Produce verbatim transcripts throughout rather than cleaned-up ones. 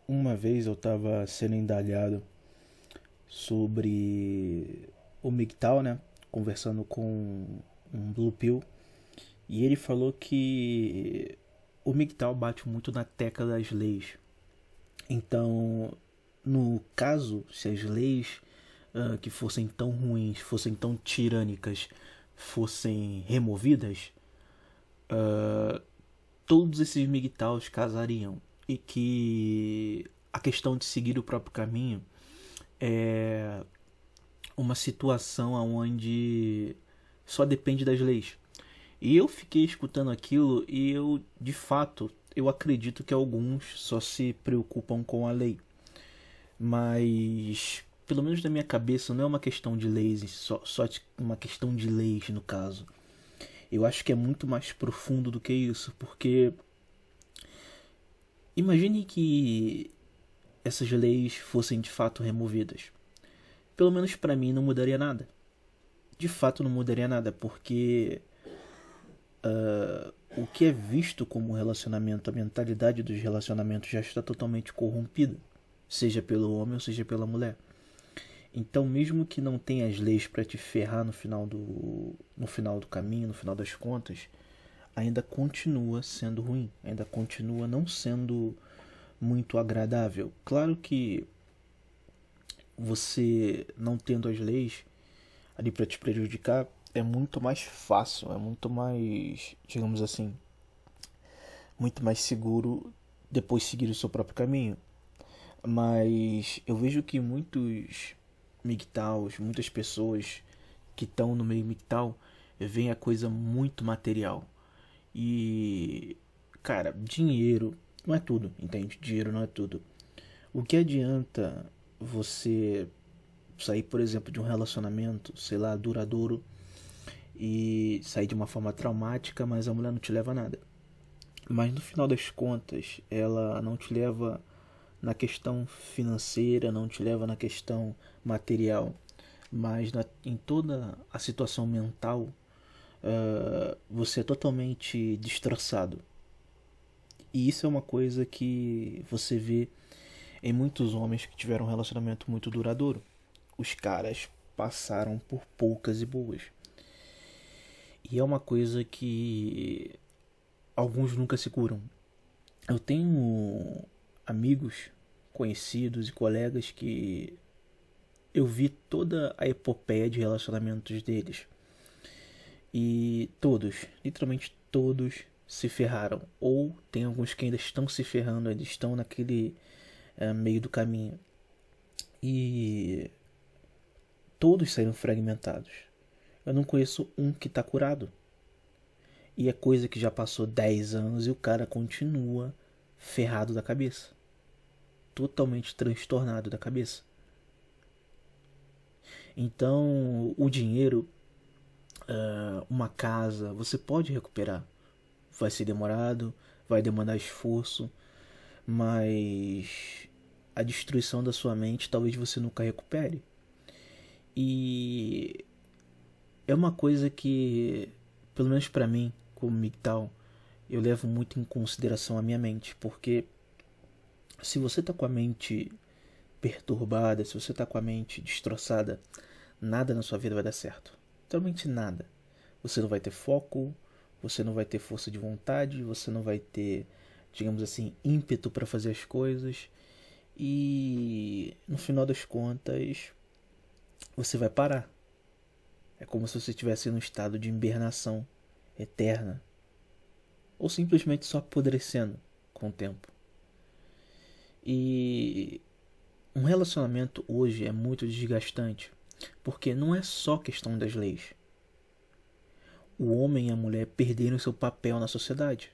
Uma vez eu estava sendo indagado sobre o M G T O W, né? Conversando com um Blue Pill. E ele falou que o M G T O W bate muito na tecla das leis. Então, no caso, se as leis uh, que fossem tão ruins, fossem tão tirânicas, fossem removidas, uh, todos esses M G T O Ws casariam. E que a questão de seguir o próprio caminho é uma situação onde só depende das leis. E eu fiquei escutando aquilo e eu, de fato, eu acredito que alguns só se preocupam com a lei. Mas, pelo menos na minha cabeça, não é uma questão de leis, só, só uma questão de leis no caso. Eu acho que é muito mais profundo do que isso, porque imagine que essas leis fossem de fato removidas. Pelo menos para mim não mudaria nada. De fato não mudaria nada, porque uh, o que é visto como relacionamento, a mentalidade dos relacionamentos já está totalmente corrompida, seja pelo homem ou seja pela mulher. Então, mesmo que não tenha as leis para te ferrar no final do no final do caminho, no final das contas, ainda continua sendo ruim, ainda continua não sendo muito agradável. Claro que você não tendo as leis ali para te prejudicar é muito mais fácil, é muito mais, digamos assim, muito mais seguro depois seguir o seu próprio caminho. Mas eu vejo que muitos M G T O Ws, muitas pessoas que estão no meio M G T O W, veem a coisa muito material. E, cara, dinheiro não é tudo, entende? Dinheiro não é tudo. O que adianta você sair, por exemplo, de um relacionamento, sei lá, duradouro, e sair de uma forma traumática, mas a mulher não te leva a nada. Mas no final das contas, ela não te leva na questão financeira, não te leva na questão material, mas na, em toda a situação mental, uh, você é totalmente destroçado. E isso é uma coisa que você vê em muitos homens que tiveram um relacionamento muito duradouro. Os caras passaram por poucas e boas. E é uma coisa que alguns nunca se curam. Eu tenho amigos, conhecidos e colegas que eu vi toda a epopeia de relacionamentos deles. E todos, literalmente todos, se ferraram. Ou tem alguns que ainda estão se ferrando, ainda estão naquele é, meio do caminho. E todos saíram fragmentados. Eu não conheço um que está curado. E é coisa que já passou dez anos e o cara continua ferrado da cabeça. Totalmente transtornado da cabeça. Então, o dinheiro, uh, uma casa, você pode recuperar. Vai ser demorado, vai demandar esforço, mas a destruição da sua mente talvez você nunca recupere. E é uma coisa que, pelo menos para mim, como M G T O W, eu levo muito em consideração a minha mente, porque se você tá com a mente perturbada, se você tá com a mente destroçada, nada na sua vida vai dar certo. Totalmente nada. Você não vai ter foco, você não vai ter força de vontade, você não vai ter, digamos assim, ímpeto para fazer as coisas. E no final das contas, você vai parar. É como se você estivesse num estado de hibernação eterna. Ou simplesmente só apodrecendo com o tempo. E um relacionamento hoje é muito desgastante, porque não é só questão das leis. O homem e a mulher perderam seu papel na sociedade.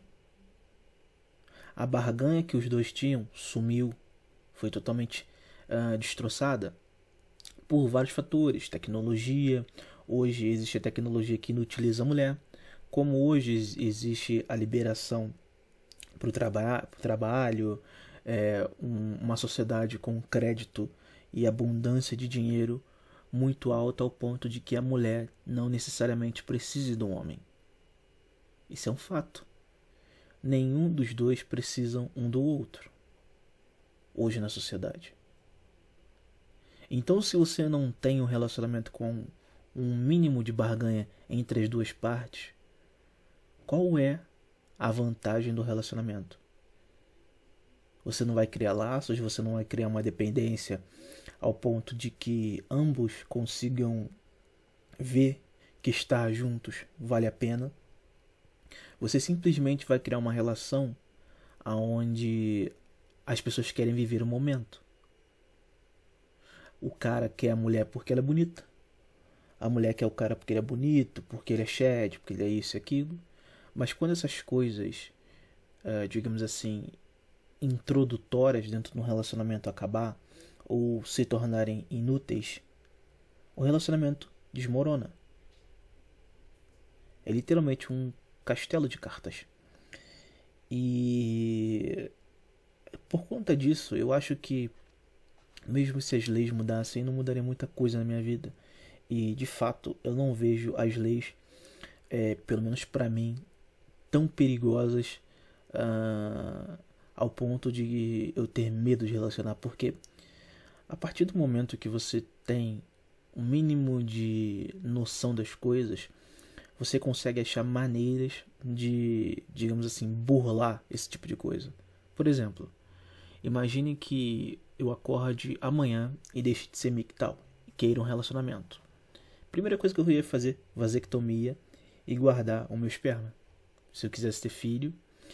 A barganha que os dois tinham sumiu, foi totalmente uh, destroçada por vários fatores. Tecnologia, hoje existe a tecnologia que inutiliza a mulher, como hoje existe a liberação para o traba trabalho, é, um, uma sociedade com crédito e abundância de dinheiro muito alta ao ponto de que a mulher não necessariamente precise do homem. Isso é um fato. Nenhum dos dois precisam um do outro. hoje na sociedade. Então, se você não tem um relacionamento com um mínimo de barganha entre as duas partes, qual é a vantagem do relacionamento? Você não vai criar laços, você não vai criar uma dependência ao ponto de que ambos consigam ver que estar juntos vale a pena. Você simplesmente vai criar uma relação onde as pessoas querem viver o momento. O cara quer a mulher porque ela é bonita. A mulher quer o cara porque ele é bonito, porque ele é chat, porque ele é isso e aquilo. Mas quando essas coisas, uh, digamos assim, introdutórias dentro de um relacionamento acabar ou se tornarem inúteis, o relacionamento desmorona. É literalmente um castelo de cartas. E por conta disso, eu acho que mesmo se as leis mudassem, não mudaria muita coisa na minha vida. E de fato, eu não vejo as leis, é, pelo menos para mim, tão perigosas uh, ao ponto de eu ter medo de relacionar. Porque a partir do momento que você tem um mínimo de noção das coisas, você consegue achar maneiras de, digamos assim, burlar esse tipo de coisa. Por exemplo, imagine que eu acorde amanhã e deixe de ser mictal e queira um relacionamento. Primeira coisa que eu ia fazer, vasectomia e guardar o meu esperma. Se eu quisesse ter filho,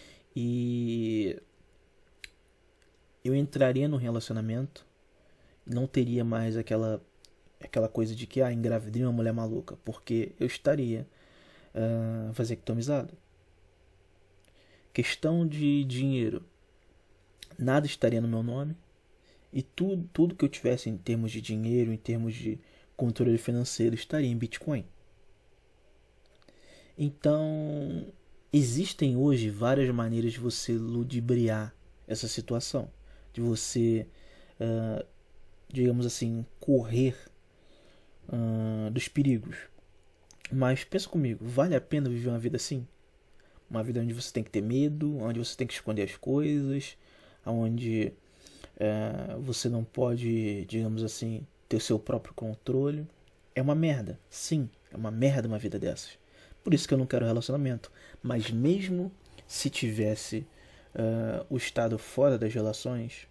e eu entraria no relacionamento e não teria mais aquela aquela coisa de que ah, engravidei uma mulher maluca, porque eu estaria uh, vasectomizado. Questão de dinheiro, nada estaria no meu nome. E tudo, tudo que eu tivesse em termos de dinheiro, em termos de controle financeiro, estaria em Bitcoin. Então, existem hoje várias maneiras de você ludibriar essa situação. De você, uh, digamos assim, correr uh, dos perigos. Mas pensa comigo, vale a pena viver uma vida assim? Uma vida onde você tem que ter medo, onde você tem que esconder as coisas, onde... É, você não pode, digamos assim, ter o seu próprio controle. É uma merda, sim, é uma merda uma vida dessas. Por isso que eu não quero relacionamento. Mas mesmo se tivesse uh, o estado fora das relações,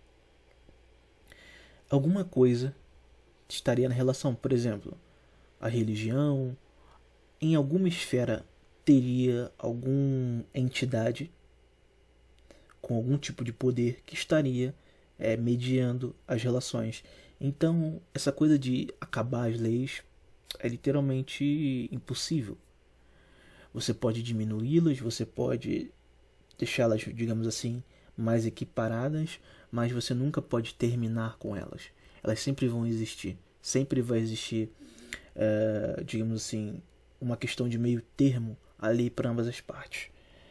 alguma coisa estaria na relação. Por exemplo, a religião, em alguma esfera teria alguma entidade com algum tipo de poder que estaria É, mediando as relações. Então, essa coisa de acabar as leis é literalmente impossível. Você pode diminuí-las, você pode deixá-las, digamos assim, mais equiparadas, mas você nunca pode terminar com elas. Elas sempre vão existir. Sempre vai existir, é, digamos assim, uma questão de meio termo ali para ambas as partes.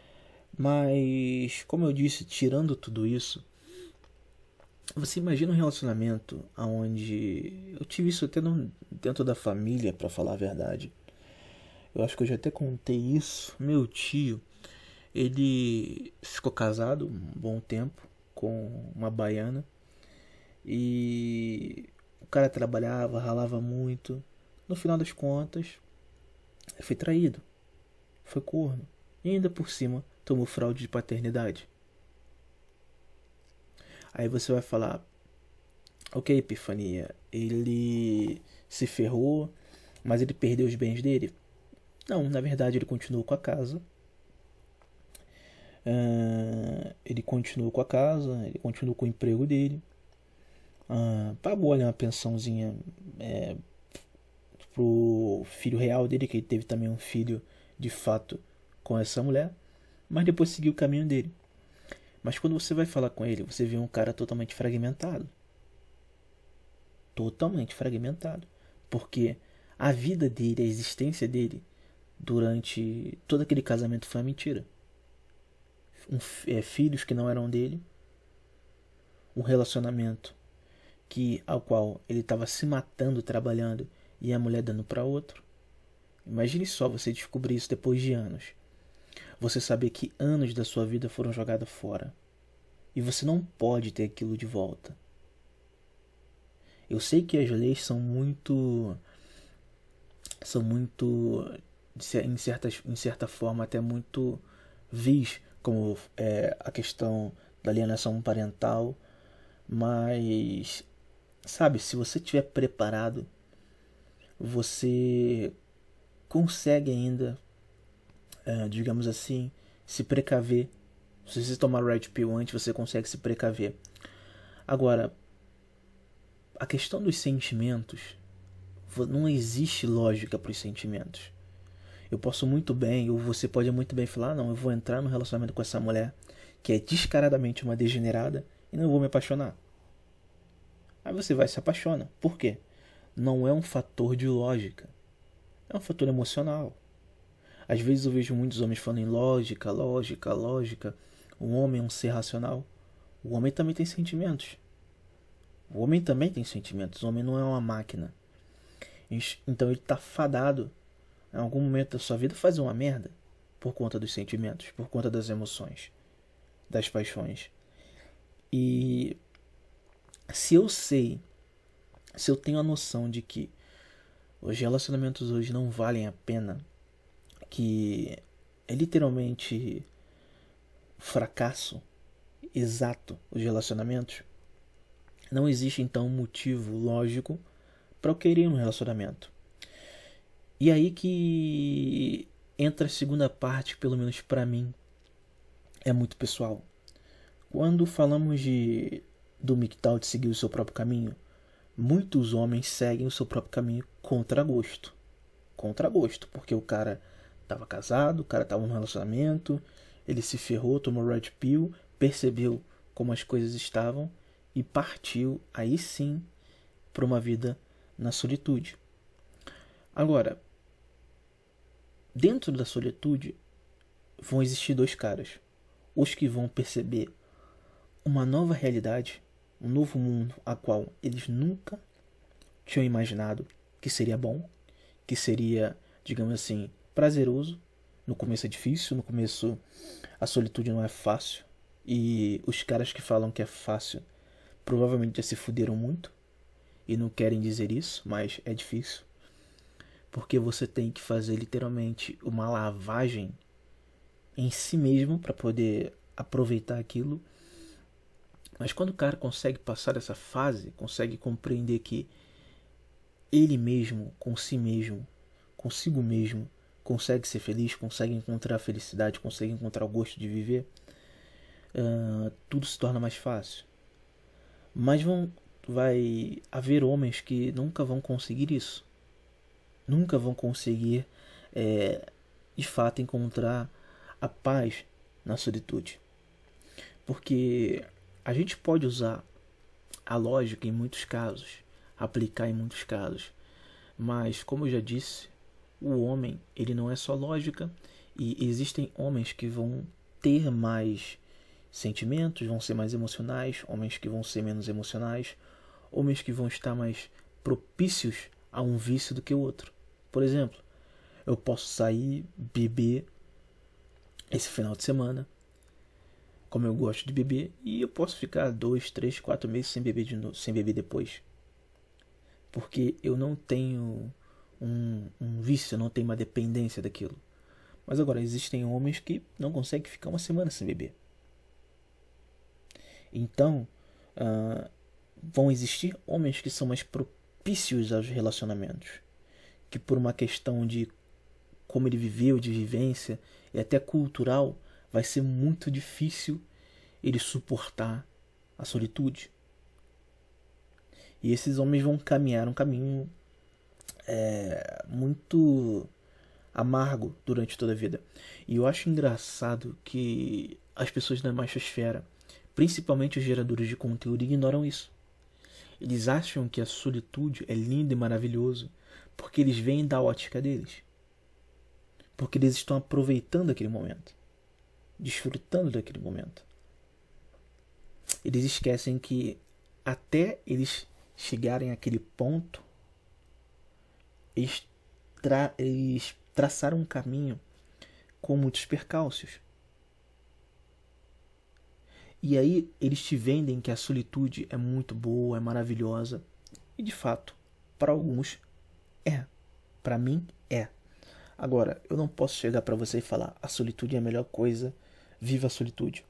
Mas, como eu disse, tirando tudo isso, você imagina um relacionamento onde... Eu tive isso até no, dentro da família, pra falar a verdade. Eu acho que eu já até contei isso. Meu tio, ele ficou casado um bom tempo com uma baiana. E o cara trabalhava, ralava muito. No final das contas, foi traído. Foi corno. E ainda por cima, tomou fraude de paternidade. Aí você vai falar, ok, Epifania, ele se ferrou, mas ele perdeu os bens dele? Não, na verdade ele continuou com a casa. Uh, ele continuou com a casa, ele continuou com o emprego dele. Uh, pagou ali uma pensãozinha é, pro filho real dele, que ele teve também um filho de fato com essa mulher. Mas depois seguiu o caminho dele. Mas quando você vai falar com ele, você vê um cara totalmente fragmentado. Totalmente fragmentado. Porque a vida dele, a existência dele, durante todo aquele casamento foi uma mentira. Um, é, filhos que não eram dele. Um relacionamento que, ao qual ele estava se matando, trabalhando, e a mulher dando para outro. Imagine só você descobrir isso depois de anos. Você saber que anos da sua vida foram jogados fora. e você não pode ter aquilo de volta. Eu sei que as leis são muito são muito em certa, em certa forma até muito vis, como é, a questão da alienação parental, mas sabe, se você estiver preparado, você consegue ainda, é, digamos assim, se precaver. Se você tomar Red Pill antes, você consegue se precaver. Agora, a questão dos sentimentos, não existe lógica para os sentimentos. Eu posso muito bem, ou você pode muito bem falar, ah, não, eu vou entrar no relacionamento com essa mulher que é descaradamente uma degenerada e não vou me apaixonar. Aí você vai e se apaixona. Por quê? Não é um fator de lógica. É um fator emocional. Às vezes eu vejo muitos homens falando em lógica, lógica, lógica. O homem é um ser racional. O homem também tem sentimentos. O homem também tem sentimentos. O homem não é uma máquina. Então ele está fadado em algum momento da sua vida fazer uma merda por conta dos sentimentos, por conta das emoções, das paixões. E se eu sei, se eu tenho a noção de que os relacionamentos hoje não valem a pena, que é literalmente fracasso exato os relacionamentos, não existe então um motivo lógico para eu querer um relacionamento. E aí que entra a segunda parte, pelo menos para mim, é muito pessoal. Quando falamos de do M G T O W de seguir o seu próprio caminho, muitos homens seguem o seu próprio caminho contra gosto. Contra gosto, porque o cara estava casado, o cara estava num relacionamento, ele se ferrou, tomou Red Pill, percebeu como as coisas estavam e partiu, aí sim, para uma vida na solitude. Agora, dentro da solitude vão existir dois caras. Os que vão perceber uma nova realidade, um novo mundo a qual eles nunca tinham imaginado que seria bom, que seria, digamos assim, prazeroso. No começo é difícil, no começo a solitude não é fácil. E os caras que falam que é fácil provavelmente já se fuderam muito e não querem dizer isso, mas é difícil. Porque você tem que fazer literalmente uma lavagem em si mesmo para poder aproveitar aquilo. Mas quando o cara consegue passar essa fase, consegue compreender que ele mesmo, com si mesmo, consigo mesmo, consegue ser feliz, consegue encontrar a felicidade, consegue encontrar o gosto de viver, uh, tudo se torna mais fácil. Mas vão, vai haver homens que nunca vão conseguir isso. Nunca vão conseguir, é, de fato, encontrar a paz na solitude. Porque a gente pode usar a lógica em muitos casos, aplicar em muitos casos. Mas, como eu já disse, o homem, ele não é só lógica, e existem homens que vão ter mais sentimentos, vão ser mais emocionais, homens que vão ser menos emocionais, homens que vão estar mais propícios a um vício do que o outro. Por exemplo, eu posso sair, beber esse final de semana, como eu gosto de beber, e eu posso ficar dois, três, quatro meses sem beber de novo, sem beber depois. Porque eu não tenho um, um vício, eu não tenho uma dependência daquilo. Mas agora, existem homens que não conseguem ficar uma semana sem beber. Então, uh, vão existir homens que são mais propícios aos relacionamentos, que por uma questão de como ele viveu, de vivência e até cultural, vai ser muito difícil ele suportar a solitude. E esses homens vão caminhar um caminho é, muito amargo durante toda a vida. E eu acho engraçado que as pessoas da machosfera, principalmente os geradores de conteúdo, ignoram isso. Eles acham que a solitude é linda e maravilhoso porque eles vêm da ótica deles. Porque eles estão aproveitando aquele momento, desfrutando daquele momento. Eles esquecem que até eles chegarem àquele ponto, eles, tra- eles traçaram um caminho com muitos percalços. E aí eles te vendem que a solitude é muito boa, é maravilhosa. E de fato, para alguns é. Para mim é. Agora, eu não posso chegar para você e falar: a solitude é a melhor coisa, viva a solitude.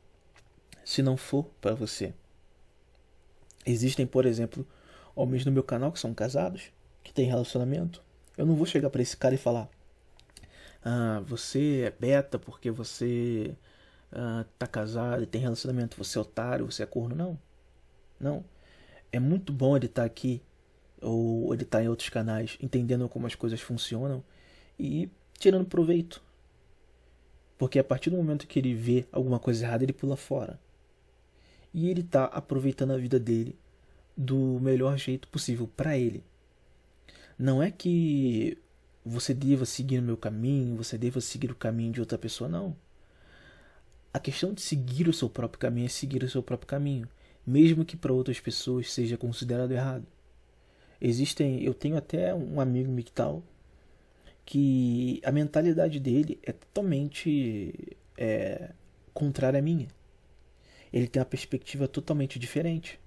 Se não for para você. Existem, por exemplo, homens no meu canal que são casados, que têm relacionamento. Eu não vou chegar para esse cara e falar: ah, você é beta porque você ah, tá casado e tem relacionamento, você é otário, você é corno. Não, não. É muito bom ele estar aqui, ou ele estar em outros canais, entendendo como as coisas funcionam e tirando proveito. Porque a partir do momento que ele vê alguma coisa errada, ele pula fora. E ele está aproveitando a vida dele do melhor jeito possível para ele. Não é que você deva seguir o meu caminho, você deva seguir o caminho de outra pessoa, não. A questão de seguir o seu próprio caminho é seguir o seu próprio caminho, mesmo que para outras pessoas seja considerado errado. Existem, eu tenho até um amigo mictal que a mentalidade dele é totalmente é, contrária à minha. Ele tem uma perspectiva totalmente diferente.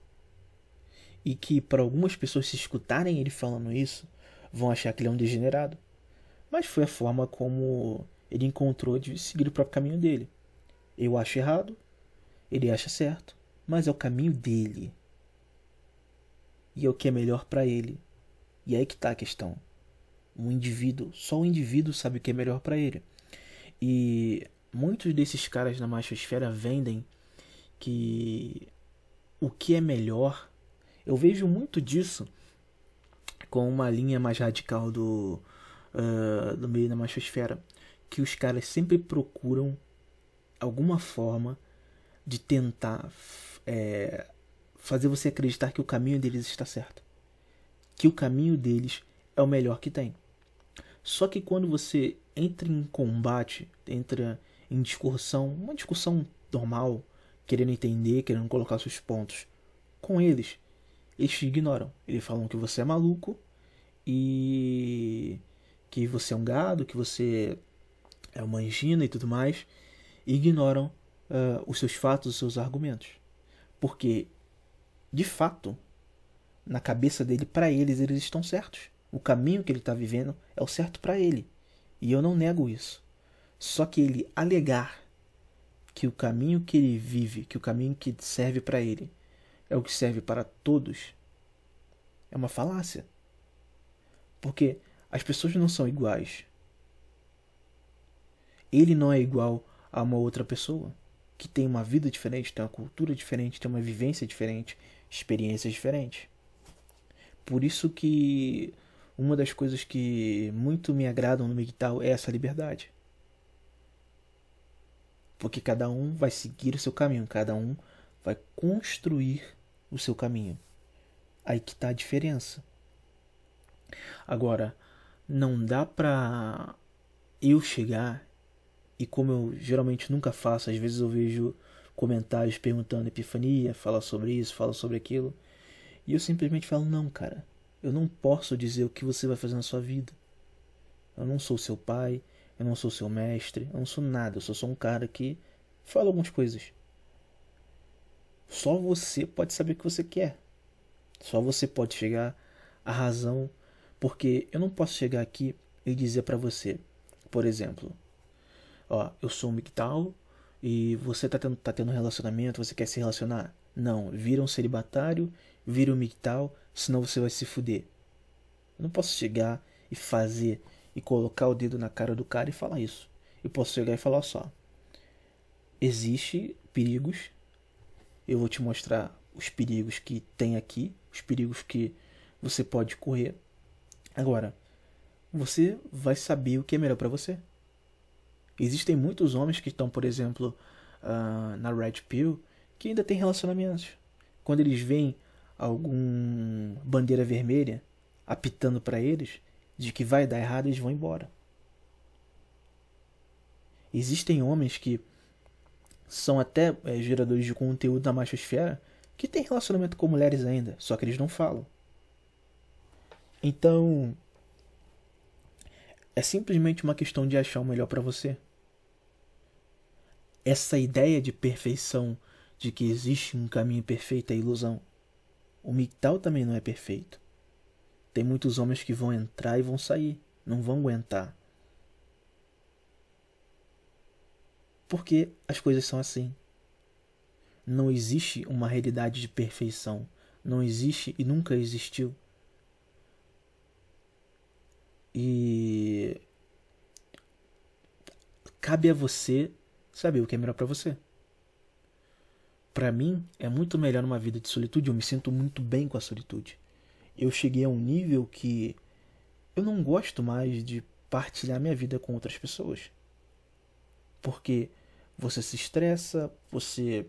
E que para algumas pessoas, se escutarem ele falando isso, vão achar que ele é um degenerado. Mas foi a forma como ele encontrou de seguir o próprio caminho dele. Eu acho errado, ele acha certo, mas é o caminho dele. E é o que é melhor para ele. E é aí que está a questão. Um indivíduo, só o indivíduo sabe o que é melhor para ele. E muitos desses caras na machosfera vendem que o que é melhor. Eu vejo muito disso com uma linha mais radical do, uh, do meio da machosfera, que os caras sempre procuram alguma forma de tentar é, fazer você acreditar que o caminho deles está certo, que o caminho deles é o melhor que tem. Só que quando você entra em combate, entra em discussão, uma discussão normal, querendo entender, querendo colocar seus pontos com eles, eles te ignoram. Eles falam que você é maluco e que você é um gado, que você é uma angina e tudo mais, e ignoram uh, os seus fatos, os seus argumentos. Porque, de fato, na cabeça dele, para eles, eles estão certos. O caminho que ele está vivendo é o certo para ele. E eu não nego isso. Só que ele alegar que o caminho que ele vive, que o caminho que serve para ele, é o que serve para todos, é uma falácia. Porque as pessoas não são iguais. Ele não é igual a uma outra pessoa que tem uma vida diferente, tem uma cultura diferente, tem uma vivência diferente, experiências diferentes. Por isso que uma das coisas que muito me agradam no M G T O é essa liberdade. Porque cada um vai seguir o seu caminho, cada um vai construir o seu caminho. Aí que está a diferença. Agora, não dá pra eu chegar, e como eu geralmente nunca faço, às vezes eu vejo comentários perguntando Epifania, fala sobre isso, fala sobre aquilo, e eu simplesmente falo: não, cara, eu não posso dizer o que você vai fazer na sua vida. Eu não sou seu pai, eu não sou seu mestre, eu não sou nada, eu sou só um cara que fala algumas coisas. Só você pode saber o que você quer. Só você pode chegar à razão, porque eu não posso chegar aqui e dizer pra você, por exemplo, ó, eu sou um mictal e você tá tendo, tá tendo um relacionamento, você quer se relacionar? Não, vira um celibatário, vira um mictal, senão você vai se fuder. Eu não posso chegar e fazer e colocar o dedo na cara do cara e falar isso. Eu posso chegar e falar só: existe perigos, eu vou te mostrar os perigos que tem aqui, os perigos que você pode correr. Agora, você vai saber o que é melhor pra você. Existem muitos homens que estão, por exemplo, uh, na Red Pill, que ainda tem relacionamentos. Quando eles veem algum bandeira vermelha apitando pra eles de que vai dar errado, eles vão embora. Existem homens que são até é, geradores de conteúdo da machosfera que têm relacionamento com mulheres ainda, só que eles não falam. Então, é simplesmente uma questão de achar o melhor pra você. Essa ideia de perfeição, de que existe um caminho perfeito é ilusão. O M G T O W também não é perfeito. Tem muitos homens que vão entrar e vão sair, não vão aguentar. Porque as coisas são assim. Não existe uma realidade de perfeição. Não existe e nunca existiu. E cabe a você saber o que é melhor pra você. Pra mim, é muito melhor uma vida de solitude. Eu me sinto muito bem com a solitude. Eu cheguei a um nível que eu não gosto mais de partilhar minha vida com outras pessoas. Porque você se estressa, você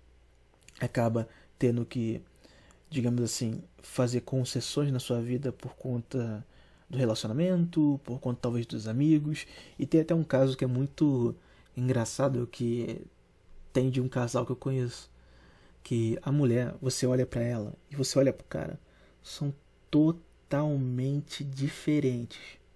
acaba tendo que, digamos assim, fazer concessões na sua vida por conta do relacionamento, por conta talvez dos amigos. E tem até um caso que é muito engraçado, que tem de um casal que eu conheço, que a mulher, você olha pra ela e você olha pro cara, são totalmente diferentes.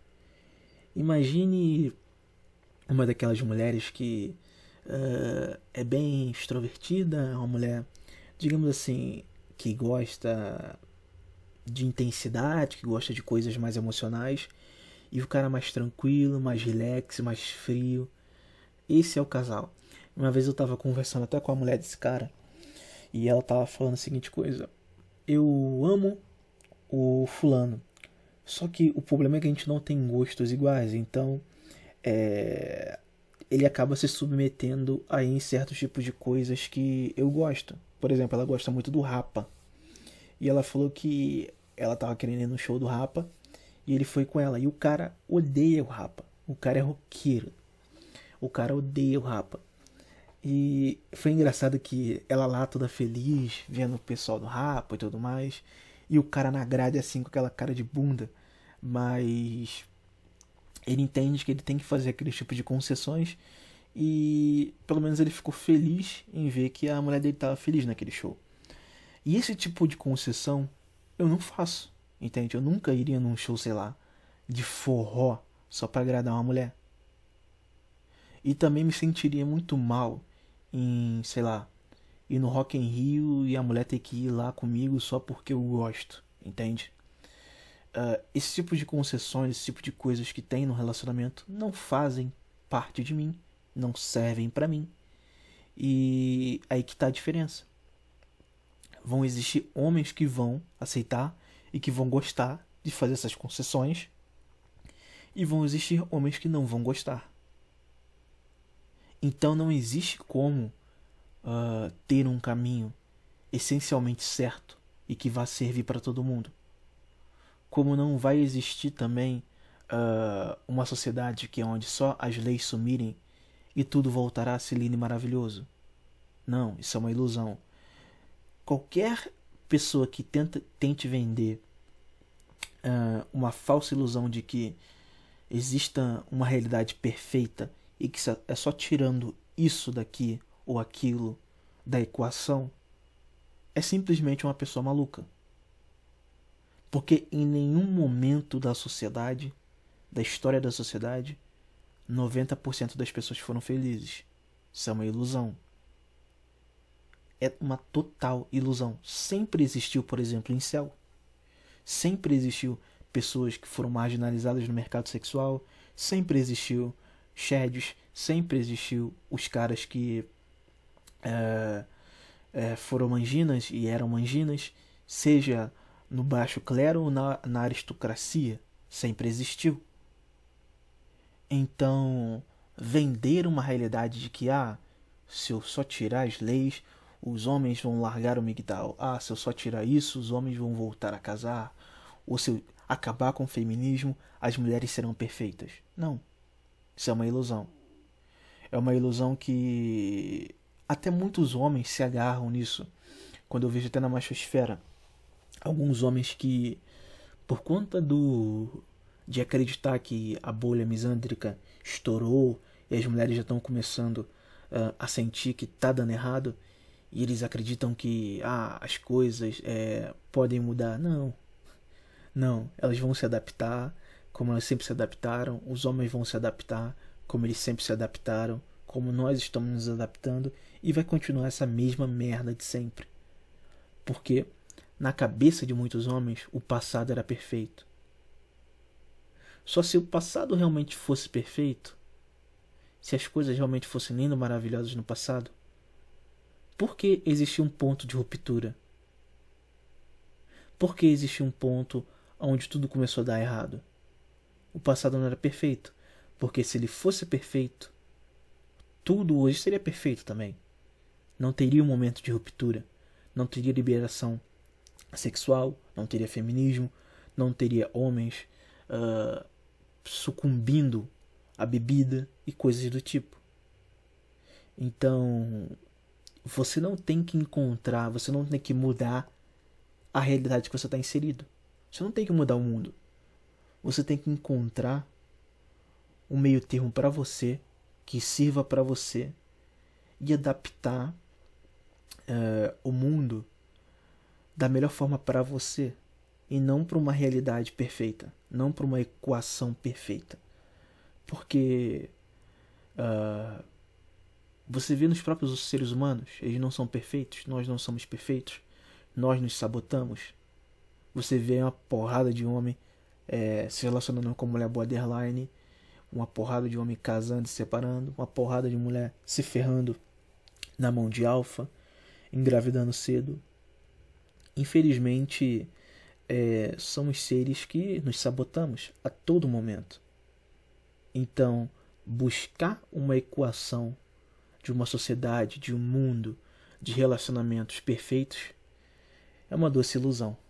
Imagine uma daquelas mulheres que uh, é bem extrovertida, uma mulher, digamos assim, que gosta de intensidade, que gosta de coisas mais emocionais, e o cara mais tranquilo, mais relax, mais frio. Esse é o casal. Uma vez eu tava conversando até com a mulher desse cara, e ela tava falando a seguinte coisa: eu amo o fulano, só que o problema é que a gente não tem gostos iguais, então é, ele acaba se submetendo aí em certos tipos de coisas que eu gosto. Por exemplo, ela gosta muito do Rapa, e ela falou que ela tava querendo ir no show do Rapa, e ele foi com ela, e o cara odeia o Rapa. O cara é roqueiro, o cara odeia o Rapa. E foi engraçado que ela lá toda feliz, vendo o pessoal do Rapa e tudo mais, e o cara na grade assim com aquela cara de bunda. Mas ele entende que ele tem que fazer aquele tipo de concessões, e pelo menos ele ficou feliz em ver que a mulher dele estava feliz naquele show. E esse tipo de concessão eu não faço, entende? Eu nunca iria num show, sei lá, de forró só para agradar uma mulher. E também me sentiria muito mal em, sei lá, ir no Rock in Rio e a mulher ter que ir lá comigo só porque eu gosto, entende? Uh, esse tipo de concessões, esse tipo de coisas que tem no relacionamento não fazem parte de mim, não servem pra mim. E aí que tá a diferença. Vão existir homens que vão aceitar e que vão gostar de fazer essas concessões, e vão existir homens que não vão gostar. Então não existe como uh, ter um caminho essencialmente certo e que vá servir para todo mundo. Como não vai existir também uh, uma sociedade que é onde só as leis sumirem e tudo voltará a ser lindo e maravilhoso. Não, isso é uma ilusão. Qualquer pessoa que tenta, tente vender uh, uma falsa ilusão de que exista uma realidade perfeita e que é só tirando isso daqui ou aquilo da equação, é simplesmente uma pessoa maluca. Porque em nenhum momento da sociedade, da história da sociedade, noventa por cento das pessoas foram felizes. Isso é uma ilusão. É uma total ilusão. Sempre existiu, por exemplo, incel. Sempre existiu pessoas que foram marginalizadas no mercado sexual. Sempre existiu shads. Sempre existiu os caras que é, é, foram manginas e eram manginas. Seja no baixo clero ou na, na aristocracia. Sempre existiu. Então, vender uma realidade de que, ah, se eu só tirar as leis, os homens vão largar o M G T O W. Ah, se eu só tirar isso, os homens vão voltar a casar. Ou se eu acabar com o feminismo, as mulheres serão perfeitas. Não. Isso é uma ilusão. É uma ilusão que até muitos homens se agarram nisso. Quando eu vejo até na machosfera, alguns homens que, por conta do de acreditar que a bolha misândrica estourou e as mulheres já estão começando uh, a sentir que tá dando errado, e eles acreditam que ah, as coisas é, podem mudar. Não. Não. Elas vão se adaptar como elas sempre se adaptaram. Os homens vão se adaptar como eles sempre se adaptaram. Como nós estamos nos adaptando. e vai continuar essa mesma merda de sempre. Porque na cabeça de muitos homens o passado era perfeito. Só se o passado realmente fosse perfeito, se as coisas realmente fossem lindo, maravilhosas no passado, por que existia um ponto de ruptura? Por que existia um ponto onde tudo começou a dar errado? O passado não era perfeito, porque se ele fosse perfeito, tudo hoje seria perfeito também. Não teria um momento de ruptura, não teria liberação sexual, não teria feminismo, não teria homens uh, sucumbindo à bebida e coisas do tipo. Então, você não tem que encontrar, você não tem que mudar a realidade que você está inserido. Você não tem que mudar o mundo. Você tem que encontrar um meio termo para você, que sirva para você, e adaptar uh, o mundo da melhor forma para você, e não para uma realidade perfeita, não para uma equação perfeita. Porque uh, você vê nos próprios seres humanos, eles não são perfeitos, nós não somos perfeitos, nós nos sabotamos. Você vê uma porrada de homem é, se relacionando com mulher borderline, uma porrada de homem casando e se separando, uma porrada de mulher se ferrando na mão de alfa, engravidando cedo. Infelizmente, é, somos seres que nos sabotamos a todo momento. Então, buscar uma equação de uma sociedade, de um mundo, de relacionamentos perfeitos, é uma doce ilusão.